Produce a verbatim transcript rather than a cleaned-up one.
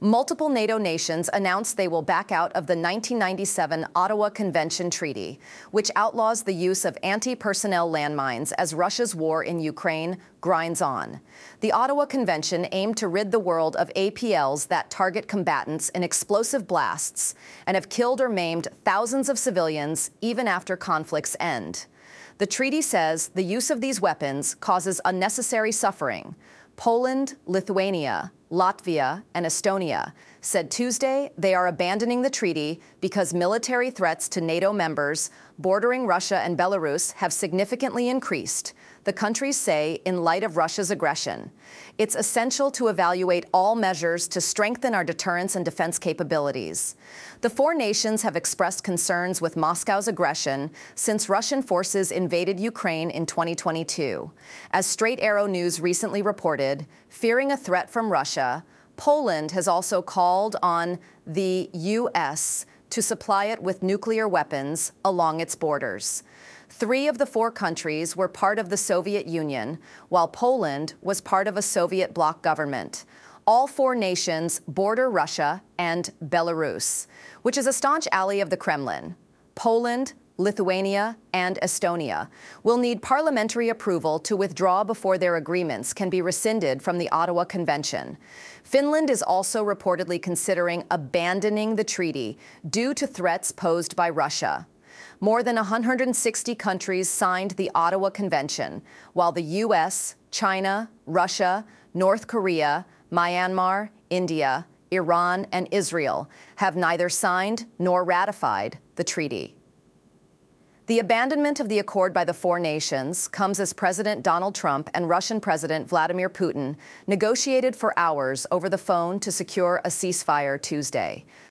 Multiple NATO nations announced they will back out of the nineteen ninety-seven Ottawa Convention Treaty, which outlaws the use of anti-personnel landmines as Russia's war in Ukraine grinds on. The Ottawa Convention aimed to rid the world of A P Ls that target combatants in explosive blasts and have killed or maimed thousands of civilians even after conflicts end. The treaty says the use of these weapons causes unnecessary suffering. Poland, Lithuania, Latvia, and Estonia said Tuesday they are abandoning the treaty because military threats to NATO members bordering Russia and Belarus have significantly increased, the countries say, in light of Russia's aggression. It's essential to evaluate all measures to strengthen our deterrence and defense capabilities. The four nations have expressed concerns with Moscow's aggression since Russian forces invaded Ukraine in twenty twenty-two. As Straight Arrow News recently reported, fearing a threat from Russia, Poland has also called on the U S to supply it with nuclear weapons along its borders. Three of the four countries were part of the Soviet Union, while Poland was part of a Soviet bloc government. All four nations border Russia and Belarus, which is a staunch ally of the Kremlin. Poland, Lithuania, and Estonia will need parliamentary approval to withdraw before their agreements can be rescinded from the Ottawa Convention. Finland is also reportedly considering abandoning the treaty due to threats posed by Russia. More than one hundred sixty countries signed the Ottawa Convention, while the U S, China, Russia, North Korea, Myanmar, India, Iran, and Israel have neither signed nor ratified the treaty. The abandonment of the accord by the four nations comes as President Donald Trump and Russian President Vladimir Putin negotiated for hours over the phone to secure a ceasefire Tuesday.